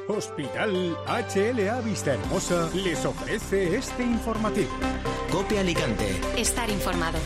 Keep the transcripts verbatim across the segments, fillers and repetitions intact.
Hospital H L A Vista Hermosa les ofrece este informativo. COPE Alicante. Estar informado.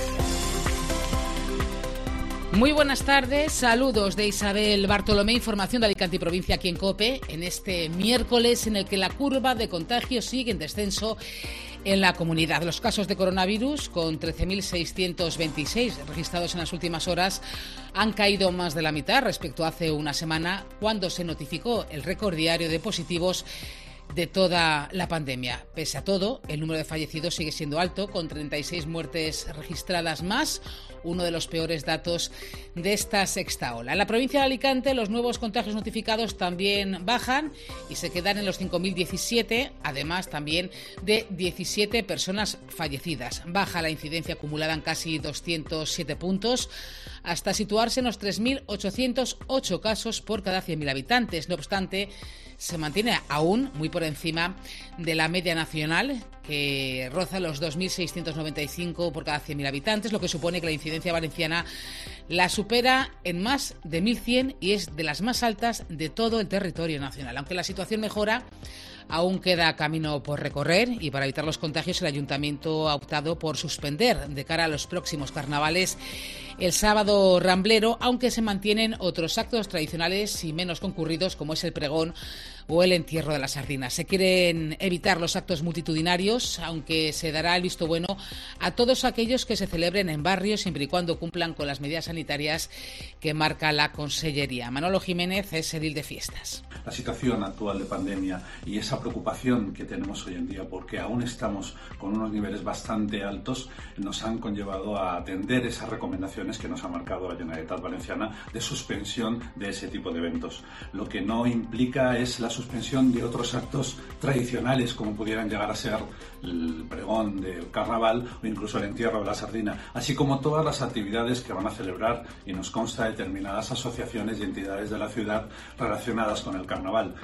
Muy buenas tardes, saludos de Isabel Bartolomé, información de Alicante y provincia aquí en COPE, en este miércoles en el que la curva de contagios sigue en descenso en la comunidad. Los casos de coronavirus, con trece mil seiscientos veintiséis registrados en las últimas horas, han caído más de la mitad respecto a hace una semana, cuando se notificó el récord diario de positivos de toda la pandemia. Pese a todo, el número de fallecidos sigue siendo alto, con treinta y seis muertes registradas más, uno de los peores datos de esta sexta ola. En la provincia de Alicante, los nuevos contagios notificados también bajan y se quedan en los cinco mil diecisiete, además también de diecisiete personas fallecidas. Baja la incidencia acumulada en casi doscientos siete puntos, hasta situarse en los tres mil ochocientos ocho casos por cada cien mil habitantes. No obstante, se mantiene aún muy por encima de la media nacional, que roza los dos mil seiscientos noventa y cinco por cada cien mil habitantes, lo que supone que la incidencia valenciana la supera en más de mil cien y es de las más altas de todo el territorio nacional. Aunque la situación mejora, aún queda camino por recorrer y para evitar los contagios el Ayuntamiento ha optado por suspender de cara a los próximos carnavales el sábado ramblero, aunque se mantienen otros actos tradicionales y menos concurridos como es el pregón o el entierro de la sardina. Se quieren evitar los actos multitudinarios, aunque se dará el visto bueno a todos aquellos que se celebren en barrios siempre y cuando cumplan con las medidas sanitarias que marca la Consellería. Manolo Jiménez es edil de fiestas. La situación actual de pandemia y esa preocupación que tenemos hoy en día, porque aún estamos con unos niveles bastante altos, nos han conllevado a atender esas recomendaciones que nos ha marcado la Generalitat Valenciana de suspensión de ese tipo de eventos. Lo que no implica es la suspensión de otros actos tradicionales, como pudieran llegar a ser el pregón del carnaval o incluso el entierro de la sardina, así como todas las actividades que van a celebrar, y nos consta, determinadas asociaciones y entidades de la ciudad relacionadas con el carnaval.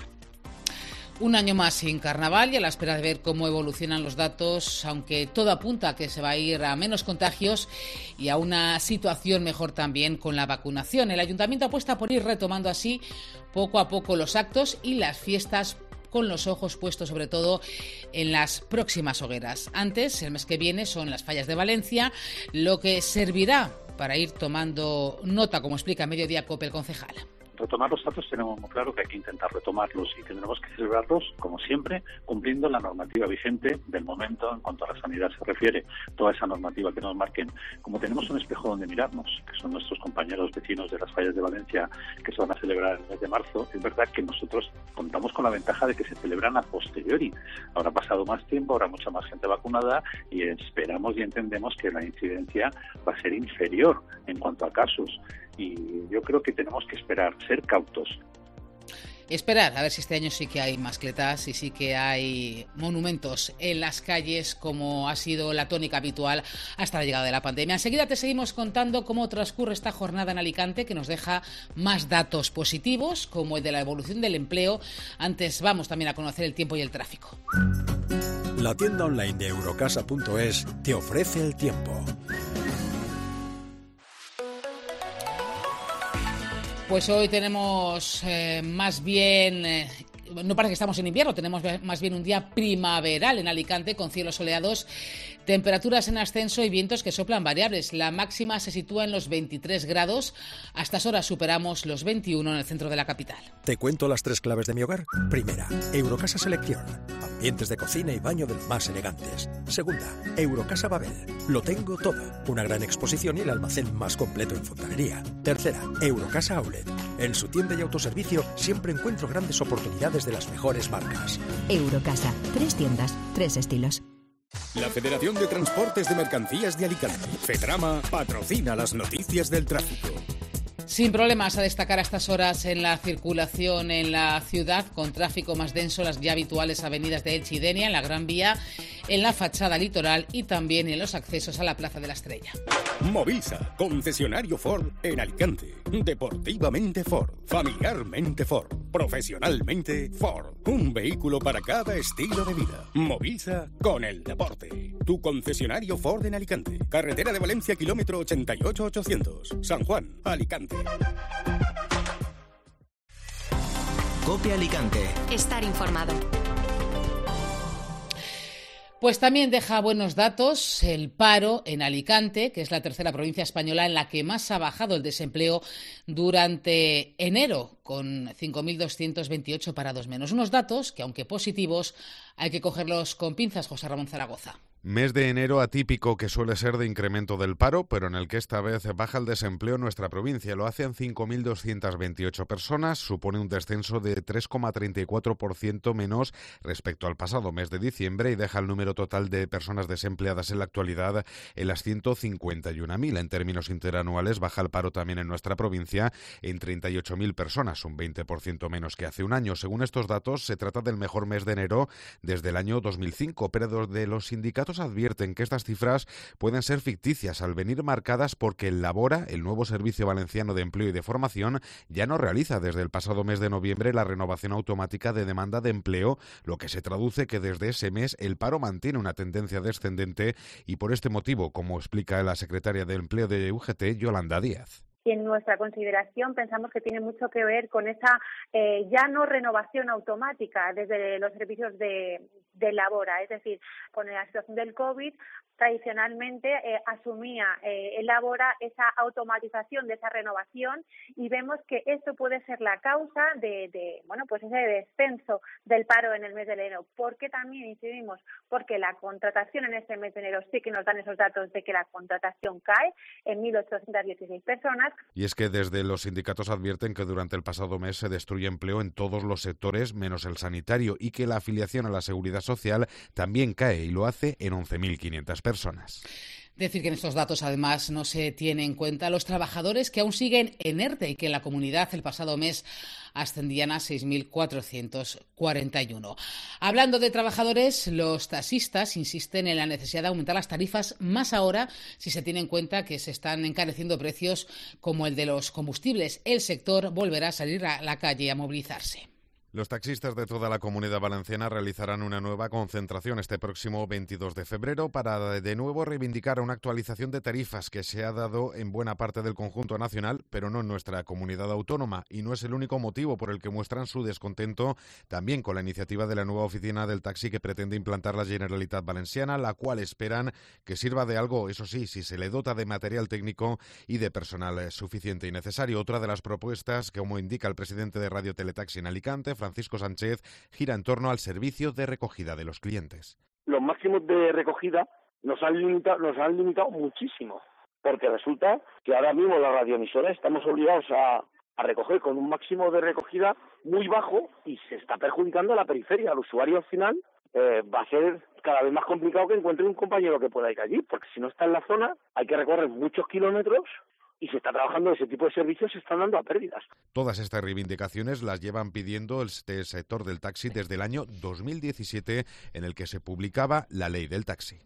Un año más sin carnaval y a la espera de ver cómo evolucionan los datos, aunque todo apunta a que se va a ir a menos contagios y a una situación mejor también con la vacunación. El Ayuntamiento apuesta por ir retomando así poco a poco los actos y las fiestas, con los ojos puestos sobre todo en las próximas hogueras. Antes, el mes que viene, son las fallas de Valencia, lo que servirá para ir tomando nota, como explica Mediodía COPE el concejal. Retomar los datos tenemos muy claro que hay que intentar retomarlos y tendremos que celebrarlos, como siempre, cumpliendo la normativa vigente del momento en cuanto a la sanidad se refiere, toda esa normativa que nos marquen. Como tenemos un espejo donde mirarnos, que son nuestros compañeros vecinos de las fallas de Valencia, que se van a celebrar en el mes de marzo, es verdad que nosotros contamos con la ventaja de que se celebran a posteriori. Habrá pasado más tiempo, habrá mucha más gente vacunada y esperamos y entendemos que la incidencia va a ser inferior en cuanto a casos. Y yo creo que tenemos que esperar, ser cautos. Esperar, a ver si este año sí que hay mascletas y sí que hay monumentos en las calles, como ha sido la tónica habitual hasta la llegada de la pandemia. Enseguida te seguimos contando cómo transcurre esta jornada en Alicante, que nos deja más datos positivos, como el de la evolución del empleo. Antes vamos también a conocer el tiempo y el tráfico. La tienda online de Eurocasa punto es te ofrece el tiempo. Pues hoy tenemos eh, más bien, eh, no parece que estamos en invierno, tenemos más bien un día primaveral en Alicante, con cielos soleados, temperaturas en ascenso y vientos que soplan variables. La máxima se sitúa en los veintitrés grados, a estas horas superamos los veintiuno en el centro de la capital. ¿Te cuento las tres claves de mi hogar? Primera, Eurocasa Selección, ambientes de cocina y baño de los más elegantes. Segunda, Eurocasa Babel, lo tengo todo, una gran exposición y el almacén más completo en fontanería. Tercera, Eurocasa Outlet, en su tienda y autoservicio siempre encuentro grandes oportunidades de las mejores marcas. Eurocasa, tres tiendas, tres estilos. La Federación de Transportes de Mercancías de Alicante, FETRAMA, patrocina las noticias del tráfico. Sin problemas a destacar a estas horas en la circulación en la ciudad, con tráfico más denso las ya habituales avenidas de Elche y Denia, en la Gran Vía, en la fachada litoral y también en los accesos a la Plaza de la Estrella. Movisa, concesionario Ford en Alicante. Deportivamente Ford, familiarmente Ford, profesionalmente Ford. Un vehículo para cada estilo de vida. Movisa con el deporte. Tu concesionario Ford en Alicante. Carretera de Valencia, kilómetro ochenta y ocho ochocientos. San Juan, Alicante. COPE Alicante. Estar informado. Pues también deja buenos datos el paro en Alicante, que es la tercera provincia española en la que más ha bajado el desempleo durante enero, con cinco mil doscientos veintiocho parados menos. Unos datos que, aunque positivos, hay que cogerlos con pinzas, José Ramón Zaragoza. Mes de enero atípico que suele ser de incremento del paro, pero en el que esta vez baja el desempleo en nuestra provincia. Lo hacen cinco mil doscientas veintiocho personas, supone un descenso de tres coma treinta y cuatro por ciento menos respecto al pasado mes de diciembre y deja el número total de personas desempleadas en la actualidad en las ciento cincuenta y una mil. En términos interanuales baja el paro también en nuestra provincia en treinta y ocho mil personas, un veinte por ciento menos que hace un año. Según estos datos, se trata del mejor mes de enero desde el año dos mil cinco, pero de los sindicatos advierten que estas cifras pueden ser ficticias al venir marcadas porque el Labora, el nuevo Servicio Valenciano de Empleo y de Formación, ya no realiza desde el pasado mes de noviembre la renovación automática de demanda de empleo, lo que se traduce que desde ese mes el paro mantiene una tendencia descendente y por este motivo, como explica la secretaria de Empleo de U G T, Yolanda Díaz. Y en nuestra consideración pensamos que tiene mucho que ver con esa eh, ya no renovación automática desde los servicios de, de Labora, es decir, con la situación del COVID, tradicionalmente eh, asumía eh, el Labora esa automatización de esa renovación y vemos que esto puede ser la causa de, de bueno pues ese descenso del paro en el mes de enero. ¿Por qué también incidimos? Porque la contratación en este mes de enero sí que nos dan esos datos de que la contratación cae en mil ochocientas dieciséis personas. Y es que desde los sindicatos advierten que durante el pasado mes se destruye empleo en todos los sectores menos el sanitario y que la afiliación a la Seguridad Social también cae y lo hace en once mil quinientas personas. Decir que en estos datos, además, no se tiene en cuenta los trabajadores que aún siguen en ERTE y que en la comunidad el pasado mes ascendían a seis mil cuatrocientos cuarenta y uno. Hablando de trabajadores, los taxistas insisten en la necesidad de aumentar las tarifas, más ahora si se tiene en cuenta que se están encareciendo precios como el de los combustibles. El sector volverá a salir a la calle a movilizarse. Los taxistas de toda la Comunidad Valenciana realizarán una nueva concentración este próximo veintidós de febrero para de nuevo reivindicar una actualización de tarifas que se ha dado en buena parte del conjunto nacional, pero no en nuestra comunidad autónoma, y no es el único motivo por el que muestran su descontento también con la iniciativa de la nueva oficina del taxi que pretende implantar la Generalitat Valenciana, la cual esperan que sirva de algo, eso sí, si se le dota de material técnico y de personal suficiente y necesario. Otra de las propuestas, como indica el presidente de Radio Teletaxi en Alicante, Francisco Sánchez, gira en torno al servicio de recogida de los clientes. Los máximos de recogida nos han limitado, nos han limitado muchísimo, porque resulta que ahora mismo las radioemisoras estamos obligados a, a recoger con un máximo de recogida muy bajo y se está perjudicando a la periferia. Al usuario al final eh, va a ser cada vez más complicado que encuentre un compañero que pueda ir allí, porque si no está en la zona hay que recorrer muchos kilómetros y se está trabajando ese tipo de servicios, se están dando a pérdidas. Todas estas reivindicaciones las llevan pidiendo este sector del taxi desde el año dos mil diecisiete, en el que se publicaba la ley del taxi.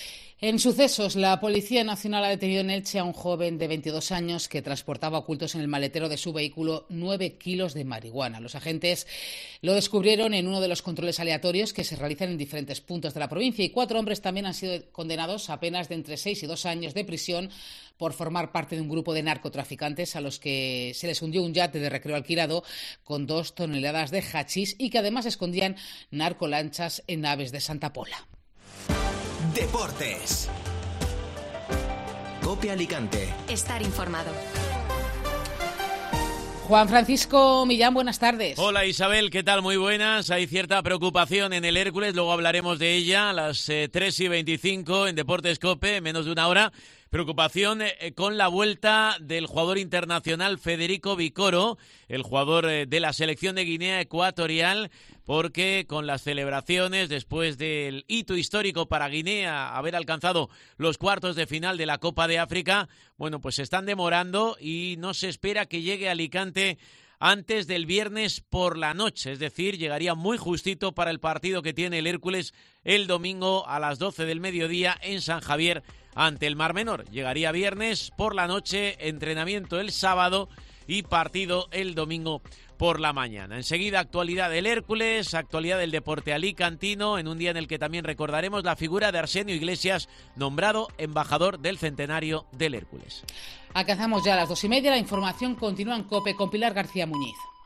En sucesos, la Policía Nacional ha detenido en Elche a un joven de veintidós años que transportaba ocultos en el maletero de su vehículo nueve kilos de marihuana. Los agentes lo descubrieron en uno de los controles aleatorios que se realizan en diferentes puntos de la provincia y cuatro hombres también han sido condenados a penas de entre seis y dos años de prisión por formar parte de un grupo de narcotraficantes a los que se les hundió un yate de recreo alquilado con dos toneladas de hachís y que además escondían narcolanchas en naves de Santa Pola. Deportes. COPE Alicante. Estar informado. Juan Francisco Millán, buenas tardes. Hola Isabel, ¿qué tal? Muy buenas. Hay cierta preocupación en el Hércules, luego hablaremos de ella a las eh, tres y veinticinco en Deportes COPE, menos de una hora. Preocupación eh, con la vuelta del jugador internacional Federico Vicoro, el jugador eh, de la selección de Guinea Ecuatorial, porque con las celebraciones después del hito histórico para Guinea, haber alcanzado los cuartos de final de la Copa de África, bueno, pues se están demorando y no se espera que llegue a Alicante antes del viernes por la noche, es decir, llegaría muy justito para el partido que tiene el Hércules el domingo a las doce del mediodía en San Javier ante el Mar Menor. Llegaría viernes por la noche, entrenamiento el sábado y partido el domingo por la mañana. Enseguida, actualidad del Hércules, actualidad del deporte alicantino, en un día en el que también recordaremos la figura de Arsenio Iglesias, nombrado embajador del centenario del Hércules. Alcanzamos ya a las dos y media, la información continúa en COPE con Pilar García Muñiz.